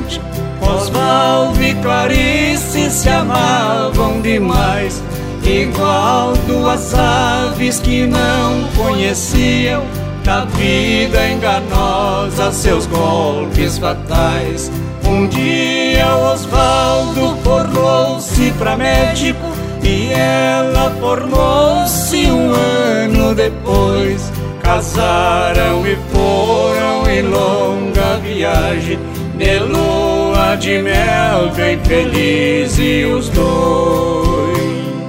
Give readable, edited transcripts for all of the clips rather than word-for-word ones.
noite. Osvaldo e Clarice se amavam demais, igual duas aves que não conheciam da vida enganosa seus golpes fatais. Um dia Osvaldo formou-se pra médico e ela formou-se um ano depois. Casaram e foram em longa viagem, de lua de mel bem felizes os dois.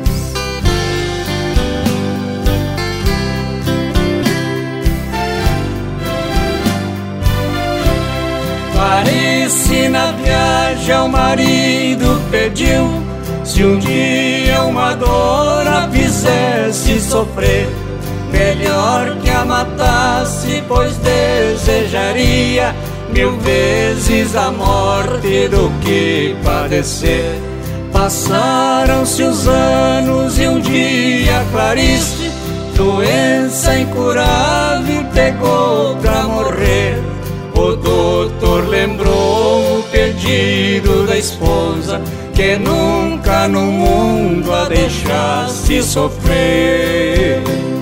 Clarice na viagem ao marido pediu, se um dia uma dor a fizesse sofrer, melhor que a matasse, pois desejaria 1000 vezes a morte do que padecer. Passaram-se os anos e um dia Clarice, doença incurável, pegou pra morrer. O doutor lembrou o pedido da esposa, que nunca no mundo a deixasse sofrer.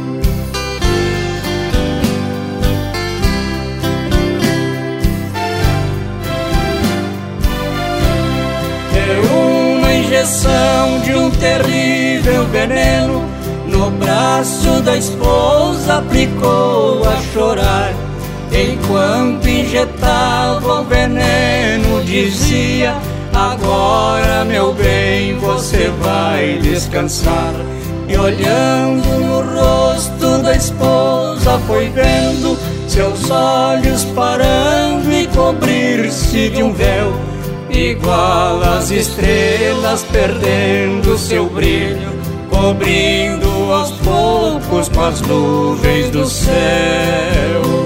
Deu uma injeção de um terrível veneno no braço da esposa, aplicou a chorar. Enquanto injetava o veneno, dizia: agora, meu bem, você vai descansar. E olhando no rosto da esposa, foi vendo seus olhos parando e cobrir-se de um véu, igual às estrelas perdendo seu brilho, cobrindo aos poucos com as nuvens do céu.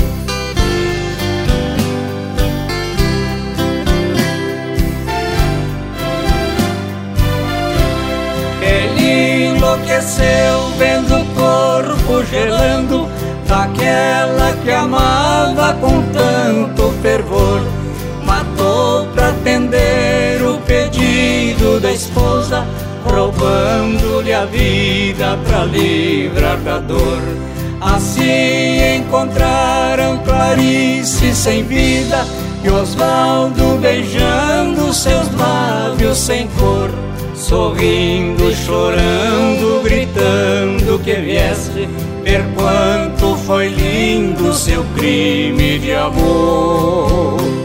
Enlouqueceu vendo o corpo gelando daquela que amava com tanto fervor. Matou pra atender o pedido da esposa, roubando-lhe a vida pra livrar da dor. Assim encontraram Clarice sem vida e Osvaldo beijando seus lábios sem cor, sorrindo, chorando, gritando que viesse ver quanto foi lindo seu crime de amor.